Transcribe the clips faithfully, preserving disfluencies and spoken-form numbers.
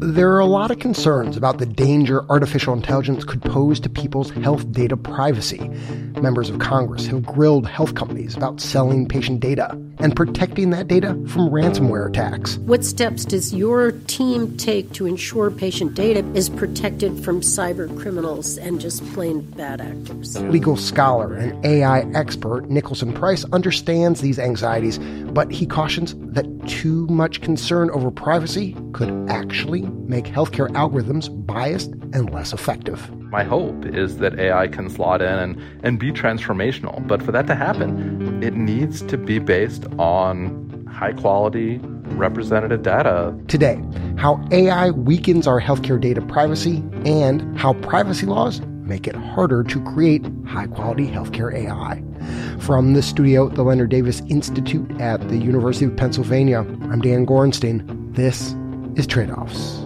There are a lot of concerns about the danger artificial intelligence could pose to people's health data privacy. Members of Congress have grilled health companies about selling patient data and protecting that data from ransomware attacks. What steps does your team take to ensure patient data is protected from cyber criminals and just plain bad actors? Legal scholar and A I expert Nicholson Price understands these anxieties, but he cautions that too much concern over privacy could actually make healthcare algorithms biased and less effective. My hope is that A I can slot in and, and be transformational. But for that to happen, it needs to be based on high-quality, representative data. Today, how A I weakens our healthcare data privacy and how privacy laws make it harder to create high-quality healthcare A I. From the studio at the Leonard Davis Institute at the University of Pennsylvania, I'm Dan Gorenstein. This is Trade-Offs.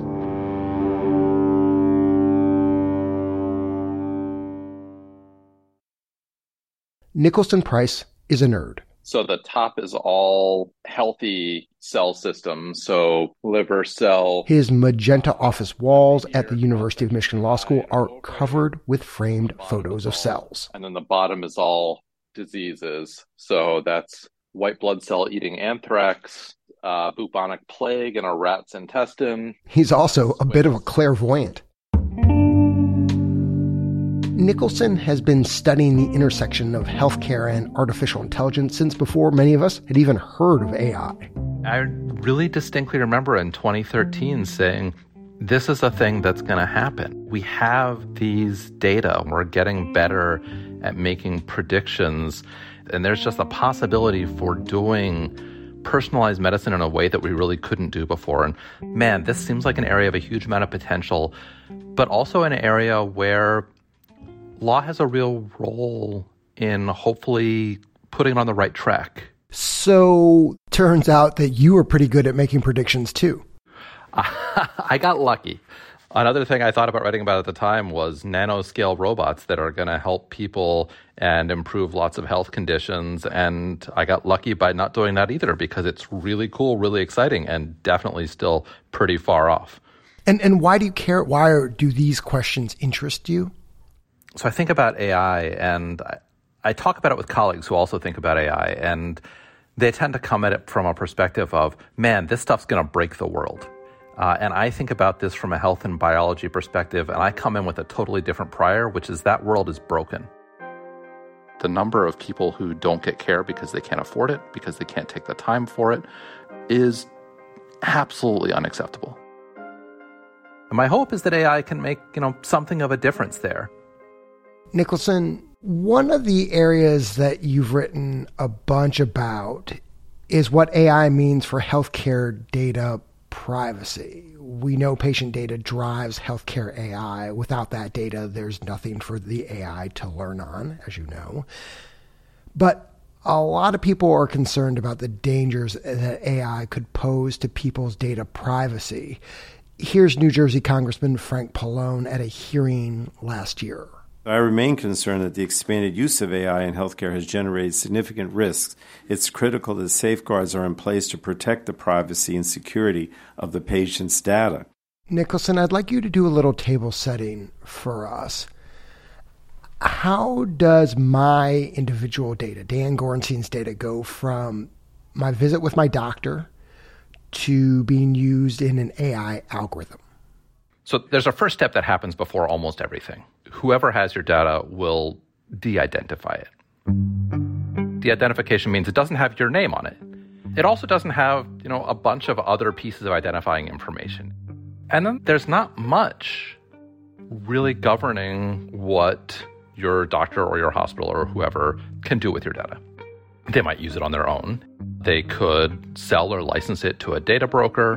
Nicholson Price is a nerd. So the top is all healthy cell systems, so liver cell. His magenta office walls at the University of Michigan Law School are covered with framed photos of cells. And then the bottom is all diseases. So that's white blood cell eating anthrax, uh, bubonic plague in a rat's intestine. He's also a bit of a clairvoyant. Nicholson has been studying the intersection of healthcare and artificial intelligence since before many of us had even heard of A I. I really distinctly remember in twenty thirteen saying, this is a thing that's going to happen. We have these data. We're getting better at making predictions. And there's just a possibility for doing personalized medicine in a way that we really couldn't do before. And man, this seems like an area of a huge amount of potential, but also an area where law has a real role in hopefully putting it on the right track. So turns out that you were pretty good at making predictions too. I got lucky. Another thing I thought about writing about at the time was nanoscale robots that are going to help people and improve lots of health conditions. And I got lucky by not doing that either because it's really cool, really exciting, and definitely still pretty far off. And and why do you care? Why do these questions interest you? So I think about A I, and I, I talk about it with colleagues who also think about A I, and they tend to come at it from a perspective of, man, this stuff's going to break the world. Uh, and I think about this from a health and biology perspective, and I come in with a totally different prior, which is that world is broken. The number of people who don't get care because they can't afford it, because they can't take the time for it, is absolutely unacceptable. And my hope is that A I can make, you know, something of a difference there. Nicholson, one of the areas that you've written a bunch about is what A I means for healthcare data privacy. We know patient data drives healthcare A I. Without that data, there's nothing for the A I to learn on, as you know. But a lot of people are concerned about the dangers that A I could pose to people's data privacy. Here's New Jersey Congressman Frank Pallone at a hearing last year. I remain concerned that the expanded use of A I in healthcare has generated significant risks. It's critical that safeguards are in place to protect the privacy and security of the patient's data. Nicholson, I'd like you to do a little table setting for us. How does my individual data, Dan Gorenstein's data, go from my visit with my doctor to being used in an A I algorithm? So there's a first step that happens before almost everything. Whoever has your data will de-identify it. De-identification means it doesn't have your name on it. It also doesn't have, you know, a bunch of other pieces of identifying information. And then there's not much really governing what your doctor or your hospital or whoever can do with your data. They might use it on their own. They could sell or license it to a data broker.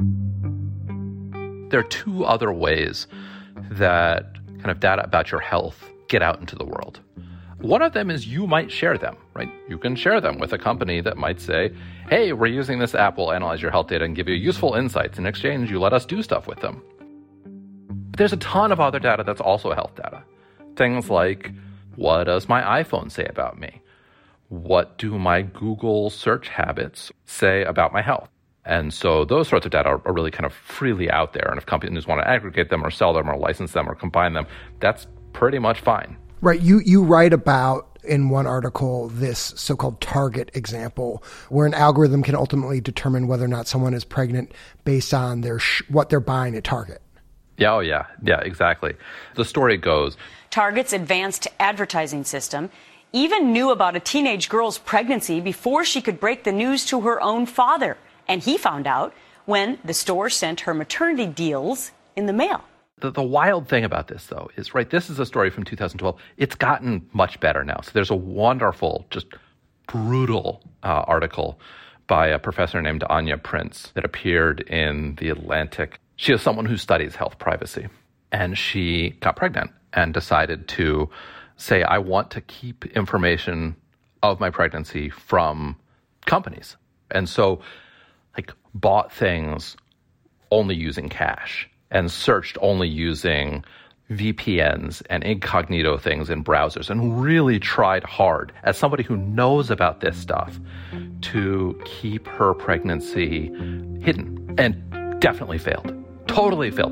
There are two other ways that kind of data about your health get out into the world. One of them is you might share them, right? You can share them with a company that might say, hey, we're using this app, we'll analyze your health data and give you useful insights. In exchange, you let us do stuff with them. But there's a ton of other data that's also health data. Things like, what does my iPhone say about me? What do my Google search habits say about my health? And so those sorts of data are, are really kind of freely out there. And if companies want to aggregate them or sell them or license them or combine them, that's pretty much fine. Right. You, you write about in one article this so-called target example where an algorithm can ultimately determine whether or not someone is pregnant based on their sh- what they're buying at Target. Yeah, oh yeah, yeah, exactly. The story goes, Target's advanced advertising system even knew about a teenage girl's pregnancy before she could break the news to her own father. And he found out when the store sent her maternity deals in the mail. The, the wild thing about this, though, is, right, this is a story from two thousand twelve. It's gotten much better now. So there's a wonderful, just brutal uh, article by a professor named Anya Prince that appeared in The Atlantic. She is someone who studies health privacy, and she got pregnant and decided to say, I want to keep information of my pregnancy from companies. And so, like, bought things only using cash and searched only using V P Ns and incognito things in browsers, and really tried hard, as somebody who knows about this stuff, to keep her pregnancy hidden, and definitely failed. Totally failed.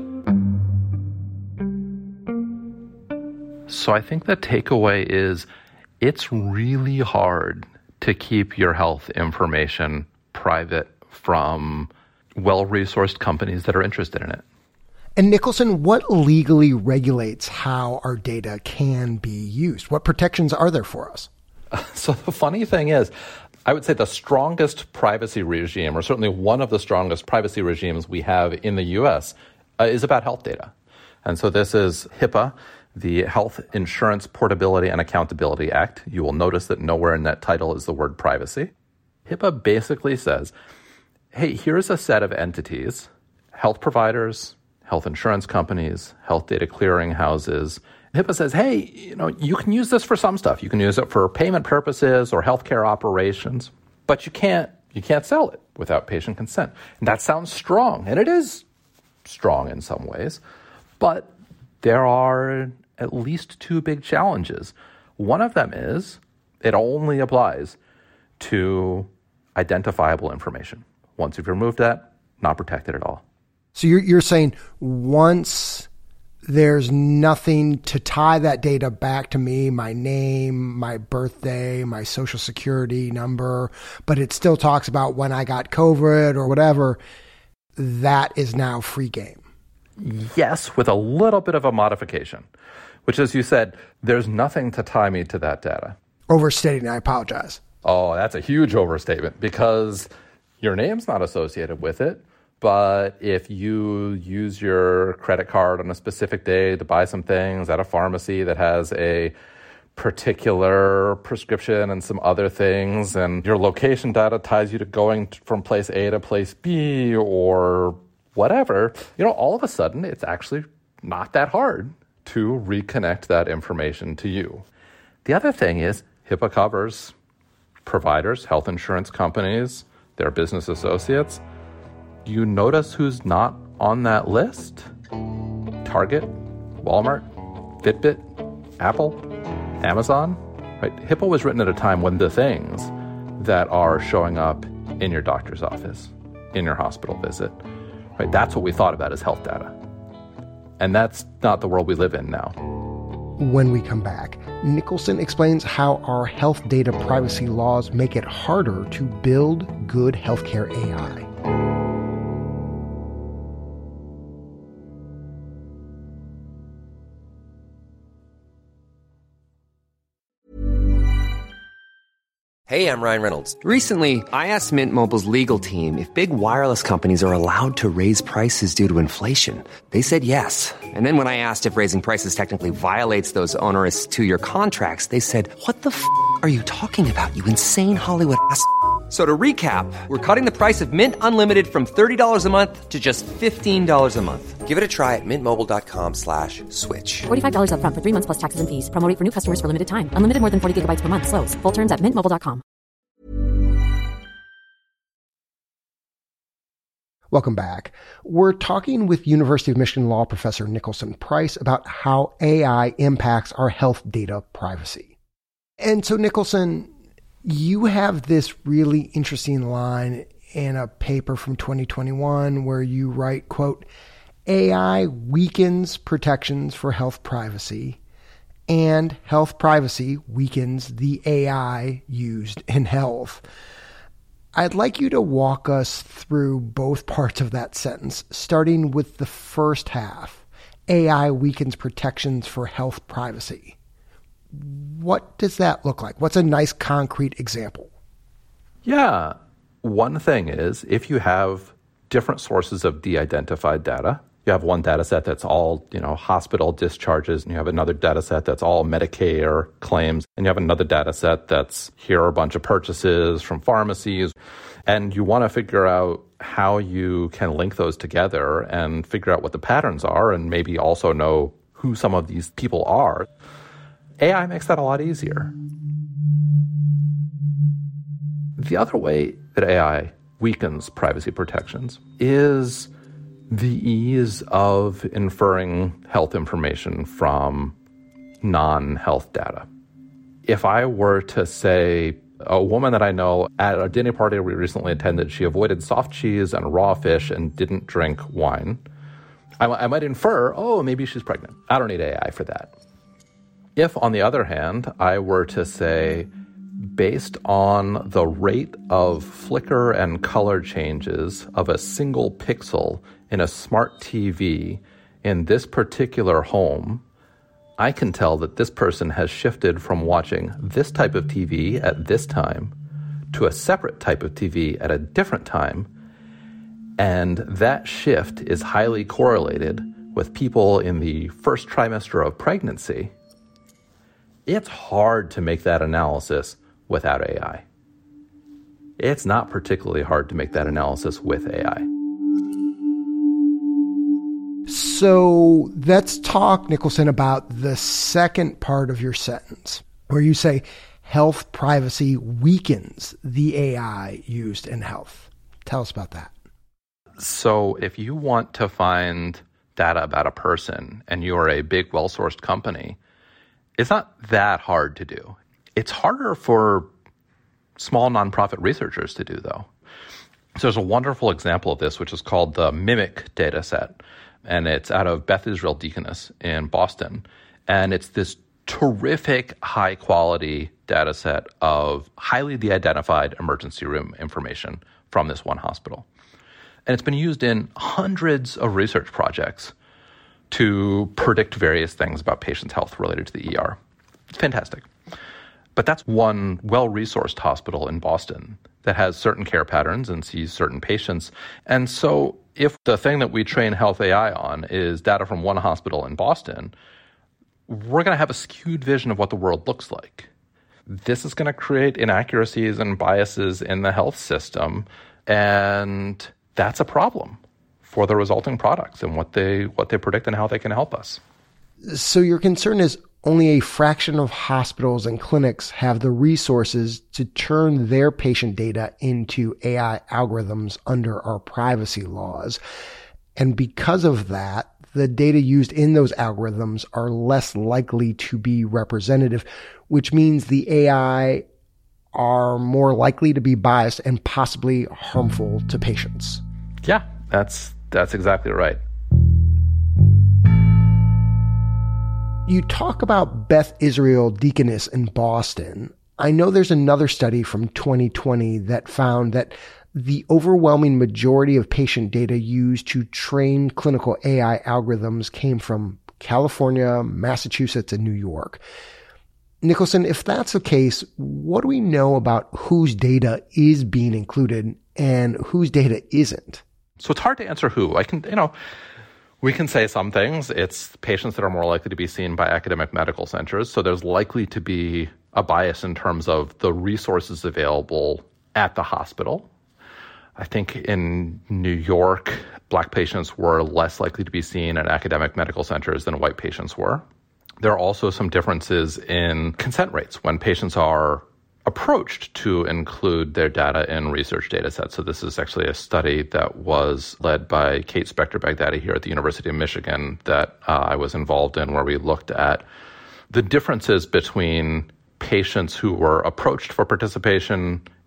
So I think the takeaway is it's really hard to keep your health information private from well-resourced companies that are interested in it. And Nicholson, what legally regulates how our data can be used? What protections are there for us? So the funny thing is, I would say the strongest privacy regime, or certainly one of the strongest privacy regimes we have in the U S, uh, is about health data. And so this is HIPAA, the Health Insurance Portability and Accountability Act. You will notice that nowhere in that title is the word privacy. HIPAA basically says, hey, here's a set of entities, health providers, health insurance companies, health data clearing houses. HIPAA says, hey, you know, you can use this for some stuff. You can use it for payment purposes or healthcare operations, but you can't you can't sell it without patient consent. And that sounds strong, and it is strong in some ways, but there are at least two big challenges. One of them is it only applies to identifiable information. Once you've removed that, not protected at all. So you're you're saying once there's nothing to tie that data back to me, my name, my birthday, my social security number, but it still talks about when I got COVID or whatever, that is now free game. Yes, with a little bit of a modification, which, as you said, there's nothing to tie me to that data. Overstating, I apologize. Oh, that's a huge overstatement, because your name's not associated with it. But if you use your credit card on a specific day to buy some things at a pharmacy that has a particular prescription and some other things, and your location data ties you to going from place A to place B or whatever, you know, all of a sudden it's actually not that hard to reconnect that information to you. The other thing is HIPAA covers providers, health insurance companies, their business associates. Do you notice who's not on that list? Target, Walmart, Fitbit, Apple, Amazon, right? HIPAA was written at a time when the things that are showing up in your doctor's office, in your hospital visit, right? That's what we thought about as health data. And that's not the world we live in now. When we come back, Nicholson explains how our health data privacy laws make it harder to build good healthcare A I. Hey, I'm Ryan Reynolds. Recently, I asked Mint Mobile's legal team if big wireless companies are allowed to raise prices due to inflation. They said yes. And then when I asked if raising prices technically violates those onerous two-year contracts, they said, what the f*** are you talking about, you insane Hollywood ass f- So to recap, we're cutting the price of Mint Unlimited from thirty dollars a month to just fifteen dollars a month. Give it a try at mintmobile.com slash switch. forty-five dollars up front for three months plus taxes and fees. Promo rate for new customers for limited time. Unlimited more than forty gigabytes per month. Slows full terms at mint mobile dot com. Welcome back. We're talking with University of Michigan law professor Nicholson Price about how A I impacts our health data privacy. And so, Nicholson, you have this really interesting line in a paper from twenty twenty-one where you write, quote, A I weakens protections for health privacy, and health privacy weakens the A I used in health. I'd like you to walk us through both parts of that sentence, starting with the first half. A I weakens protections for health privacy. What does that look like? What's a nice concrete example? Yeah. One thing is if you have different sources of de-identified data, you have one data set that's all, you know, hospital discharges, and you have another data set that's all Medicare claims, and you have another data set that's here are a bunch of purchases from pharmacies, and you want to figure out how you can link those together and figure out what the patterns are and maybe also know who some of these people are. A I makes that a lot easier. The other way that A I weakens privacy protections is the ease of inferring health information from non-health data. If I were to say, a woman that I know at a dinner party we recently attended, she avoided soft cheese and raw fish and didn't drink wine, I, I might infer, oh, maybe she's pregnant. I don't need A I for that. If, on the other hand, I were to say, based on the rate of flicker and color changes of a single pixel in a smart T V in this particular home, I can tell that this person has shifted from watching this type of T V at this time to a separate type of T V at a different time, and that shift is highly correlated with people in the first trimester of pregnancy. It's hard to make that analysis without A I. It's not particularly hard to make that analysis with A I. So let's talk, Nicholson, about the second part of your sentence, where you say health privacy weakens the A I used in health. Tell us about that. So if you want to find data about a person and you're a big, well-sourced company, it's not that hard to do. It's harder for small nonprofit researchers to do, though. So there's a wonderful example of this, which is called the MIMIC data set. And it's out of Beth Israel Deaconess in Boston. And it's this terrific high-quality data set of highly de-identified emergency room information from this one hospital. And it's been used in hundreds of research projects to predict various things about patients' health related to the E R. It's fantastic. But that's one well-resourced hospital in Boston that has certain care patterns and sees certain patients. And so if the thing that we train Health A I on is data from one hospital in Boston, we're going to have a skewed vision of what the world looks like. This is going to create inaccuracies and biases in the health system, and that's a problem for the resulting products and what they what they predict and how they can help us. So your concern is only a fraction of hospitals and clinics have the resources to turn their patient data into A I algorithms under our privacy laws. And because of that, the data used in those algorithms are less likely to be representative, which means the A I are more likely to be biased and possibly harmful to patients. Yeah, that's that's exactly right. You talk about Beth Israel Deaconess in Boston. I know there's another study from twenty twenty that found that the overwhelming majority of patient data used to train clinical A I algorithms came from California, Massachusetts, and New York. Nicholson, if that's the case, what do we know about whose data is being included and whose data isn't? So it's hard to answer who. I can, you know, we can say some things. It's patients that are more likely to be seen by academic medical centers. So there's likely to be a bias in terms of the resources available at the hospital. I think in New York, Black patients were less likely to be seen at academic medical centers than white patients were. There are also some differences in consent rates when patients are approached to include their data in research data sets. So this is actually a study that was led by Kate Spector-Baghdadi here at the University of Michigan that uh, I was involved in, where we looked at the differences between patients who were approached for participation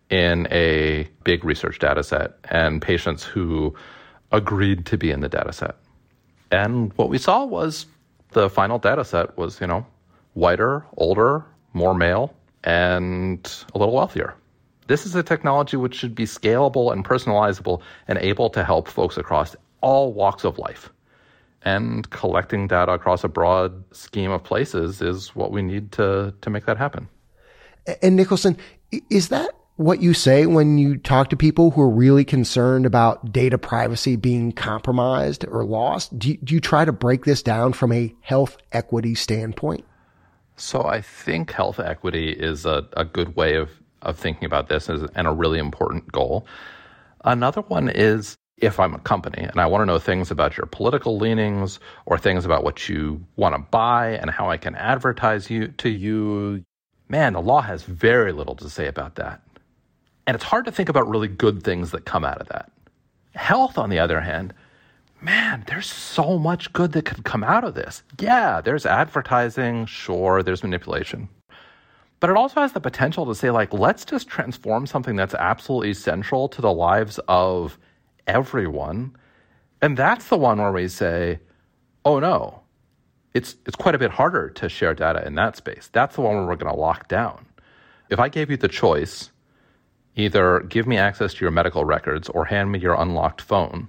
in a big research data set and patients who agreed to be in the data set. And what we saw was the final data set was, you know, whiter, older, more male, and a little wealthier. This is a technology which should be scalable and personalizable and able to help folks across all walks of life. And collecting data across a broad scheme of places is what we need to, to make that happen. And Nicholson, is that what you say when you talk to people who are really concerned about data privacy being compromised or lost? Do you, do you try to break this down from a health equity standpoint? So I think health equity is a, a good way of, of thinking about this as, and a really important goal. Another one is if I'm a company and I want to know things about your political leanings or things about what you want to buy and how I can advertise you to you, man, the law has very little to say about that. And it's hard to think about really good things that come out of that. Health, on the other hand, man, there's so much good that could come out of this. Yeah, there's advertising, sure, there's manipulation. But it also has the potential to say, like, let's just transform something that's absolutely central to the lives of everyone. And that's the one where we say, oh no, it's it's quite a bit harder to share data in that space. That's the one where we're going to lock down. If I gave you the choice, either give me access to your medical records or hand me your unlocked phone,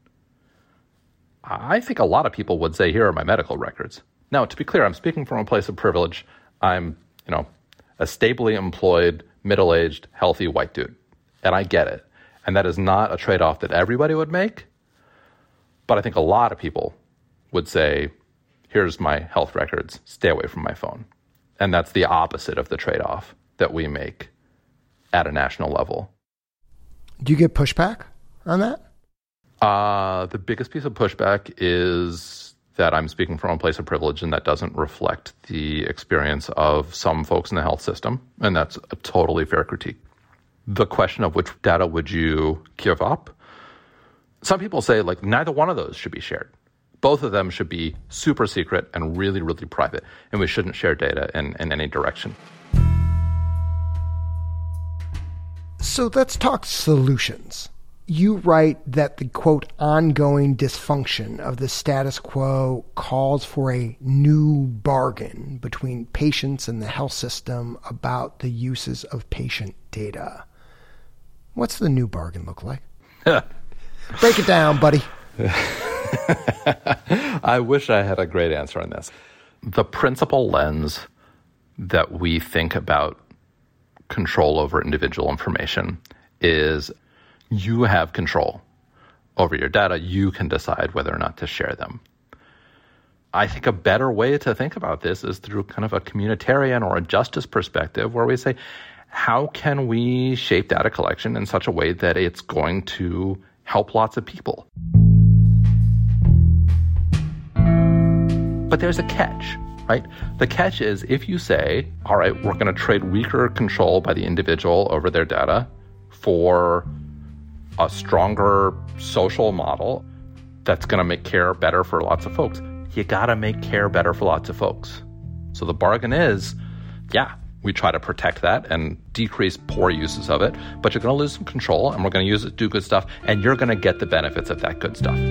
I think a lot of people would say, here are my medical records. Now, to be clear, I'm speaking from a place of privilege. I'm, you know, a stably employed, middle-aged, healthy white dude. And I get it. And that is not a trade-off that everybody would make. But I think a lot of people would say, here's my health records, stay away from my phone. And that's the opposite of the trade-off that we make at a national level. Do you get pushback on that? Uh, the biggest piece of pushback is that I'm speaking from a place of privilege and that doesn't reflect the experience of some folks in the health system. And that's a totally fair critique. The question of which data would you give up? Some people say, like, neither one of those should be shared. Both of them should be super secret and really, really private. And we shouldn't share data in, in any direction. So let's talk solutions. You write that the, quote, ongoing dysfunction of the status quo calls for a new bargain between patients and the health system about the uses of patient data. What's the new bargain look like? Break it down, buddy. I wish I had a great answer on this. The principal lens that we think about control over individual information is you have control over your data. You can decide whether or not to share them. I think a better way to think about this is through kind of a communitarian or a justice perspective where we say, how can we shape data collection in such a way that it's going to help lots of people? But there's a catch, right? The catch is if you say, all right, we're going to trade weaker control by the individual over their data for a stronger social model that's going to make care better for lots of folks, you got to make care better for lots of folks. So the bargain is, yeah, we try to protect that and decrease poor uses of it, but you're going to lose some control and we're going to use it to do good stuff, and you're going to get the benefits of that good stuff.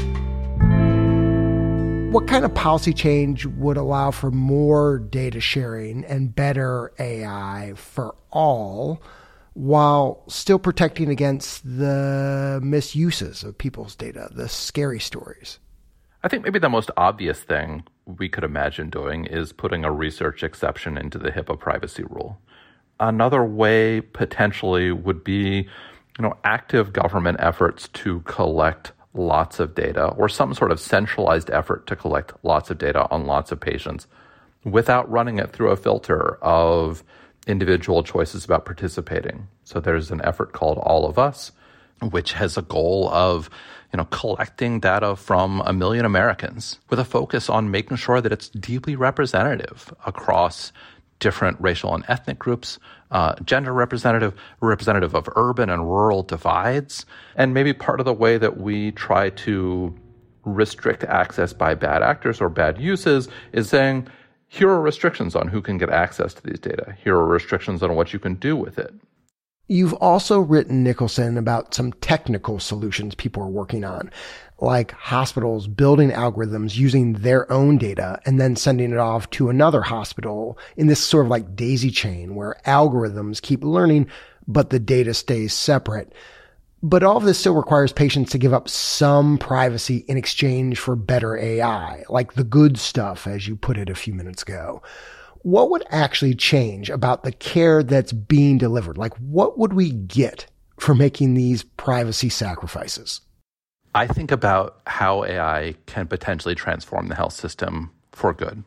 What kind of policy change would allow for more data sharing and better A I for all while still protecting against the misuses of people's data, the scary stories? I think maybe the most obvious thing we could imagine doing is putting a research exception into the HIPAA privacy rule. Another way potentially would be, you know, active government efforts to collect lots of data or some sort of centralized effort to collect lots of data on lots of patients without running it through a filter of individual choices about participating. So there's an effort called All of Us, which has a goal of, you know, collecting data from a million Americans with a focus on making sure that it's deeply representative across different racial and ethnic groups, uh, gender representative, representative of urban and rural divides. And maybe part of the way that we try to restrict access by bad actors or bad uses is saying, here are restrictions on who can get access to these data. Here are restrictions on what you can do with it. You've also written, Nicholson, about some technical solutions people are working on, like hospitals building algorithms using their own data and then sending it off to another hospital in this sort of like daisy chain where algorithms keep learning, but the data stays separate. But all of this still requires patients to give up some privacy in exchange for better A I, like the good stuff, as you put it a few minutes ago. What would actually change about the care that's being delivered? Like, what would we get for making these privacy sacrifices? I think about how A I can potentially transform the health system for good.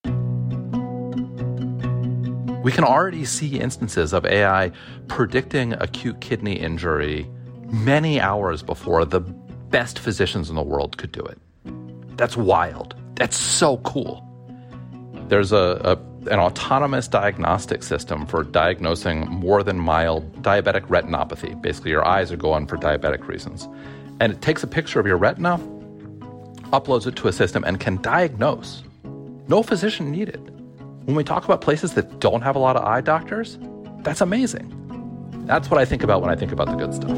We can already see instances of A I predicting acute kidney injury many hours before the best physicians in the world could do it. That's wild. That's so cool. There's a, a an autonomous diagnostic system for diagnosing more than mild diabetic retinopathy. Basically, your eyes are going for diabetic reasons. And it takes a picture of your retina, uploads it to a system, and can diagnose. No physician needed. When we talk about places that don't have a lot of eye doctors, that's amazing. That's what I think about when I think about the good stuff.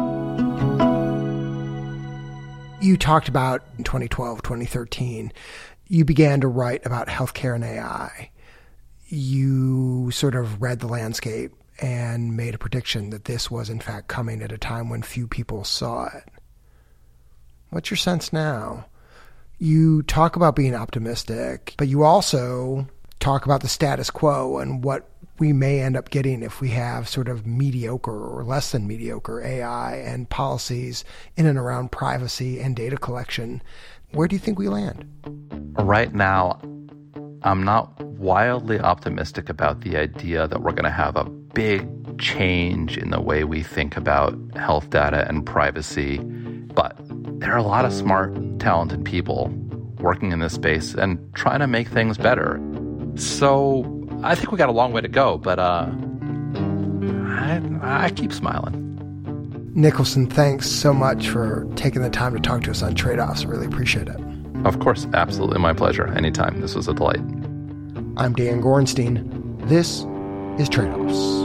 You talked about in twenty twelve, twenty thirteen, you began to write about healthcare and A I. You sort of read the landscape and made a prediction that this was in fact coming at a time when few people saw it. What's your sense now? You talk about being optimistic, but you also talk about the status quo and what we may end up getting if we have sort of mediocre or less than mediocre A I and policies in and around privacy and data collection. Where do you think we land? Right now, I'm not wildly optimistic about the idea that we're going to have a big change in the way we think about health data and privacy. But there are a lot of smart, talented people working in this space and trying to make things better. So I think we got a long way to go, but uh, I, I keep smiling. Nicholson, thanks so much for taking the time to talk to us on Trade-Offs. I really appreciate it. Of course, absolutely my pleasure. Anytime. This was a delight. I'm Dan Gorenstein. This is Trade-Offs.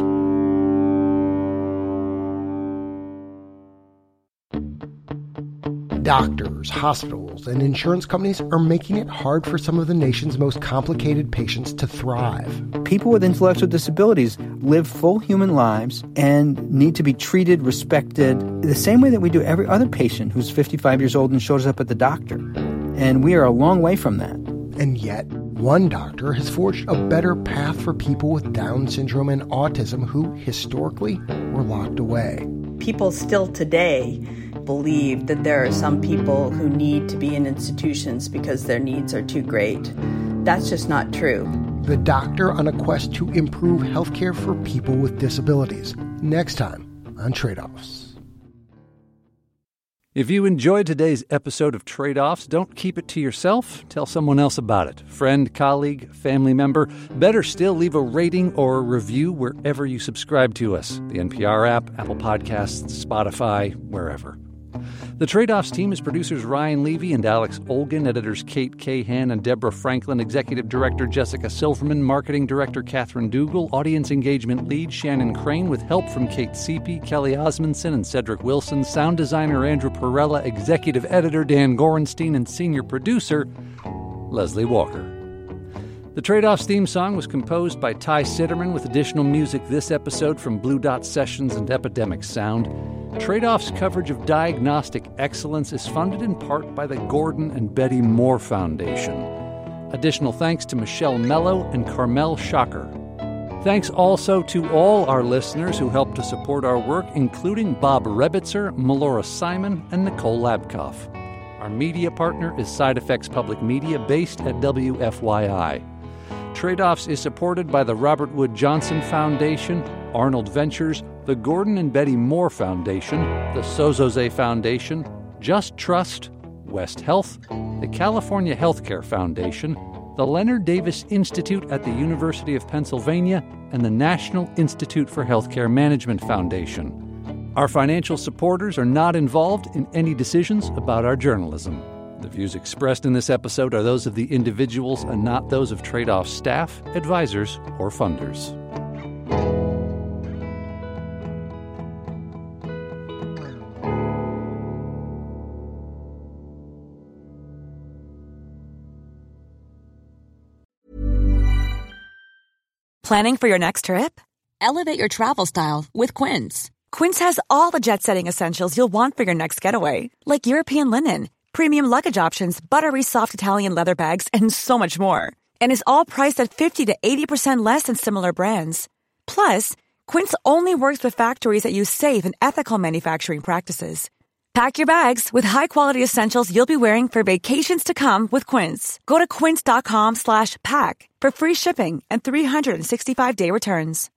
Doctors, hospitals, and insurance companies are making it hard for some of the nation's most complicated patients to thrive. People with intellectual disabilities live full human lives and need to be treated, respected, the same way that we do every other patient who's fifty-five years old and shows up at the doctor. And we are a long way from that. And yet, one doctor has forged a better path for people with Down syndrome and autism who, historically, were locked away. People still today believe that there are some people who need to be in institutions because their needs are too great. That's just not true. The Doctor on a quest to improve healthcare for people with disabilities. Next time on Trade-Offs. If you enjoyed today's episode of Trade-Offs, don't keep it to yourself. Tell someone else about it. Friend, colleague, family member. Better still, leave a rating or a review wherever you subscribe to us. The N P R app, Apple Podcasts, Spotify, wherever. The Trade-Offs team is producers Ryan Levy and Alex Olgin, editors Kate Cahan and Deborah Franklin, executive director Jessica Silverman, marketing director Catherine Dougal, audience engagement lead Shannon Crane, with help from Kate Seepy, Kelly Osmondson, and Cedric Wilson, sound designer Andrew Perella, executive editor Dan Gorenstein, and senior producer Leslie Walker. The Trade-Offs theme song was composed by Ty Sitterman, with additional music this episode from Blue Dot Sessions and Epidemic Sound. Trade-Offs coverage of diagnostic excellence is funded in part by the Gordon and Betty Moore Foundation. Additional thanks to Michelle Mello and Carmel Shocker. Thanks also to all our listeners who helped to support our work, including Bob Rebitzer, Melora Simon, and Nicole Labkoff. Our media partner is Side Effects Public Media, based at W F Y I. Trade-Offs is supported by the Robert Wood Johnson Foundation, Arnold Ventures, the Gordon and Betty Moore Foundation, the Sozoze Foundation, Just Trust, West Health, the California Healthcare Foundation, the Leonard Davis Institute at the University of Pennsylvania, and the National Institute for Healthcare Management Foundation. Our financial supporters are not involved in any decisions about our journalism. The views expressed in this episode are those of the individuals and not those of Trade-Off staff, advisors, or funders. Planning for your next trip? Elevate your travel style with Quince. Quince has all the jet-setting essentials you'll want for your next getaway, like European linen, premium luggage options, buttery soft Italian leather bags, and so much more. And is all priced at fifty to eighty percent less than similar brands. Plus, Quince only works with factories that use safe and ethical manufacturing practices. Pack your bags with high-quality essentials you'll be wearing for vacations to come with Quince. Go to quince.com slash pack for free shipping and three sixty-five day returns.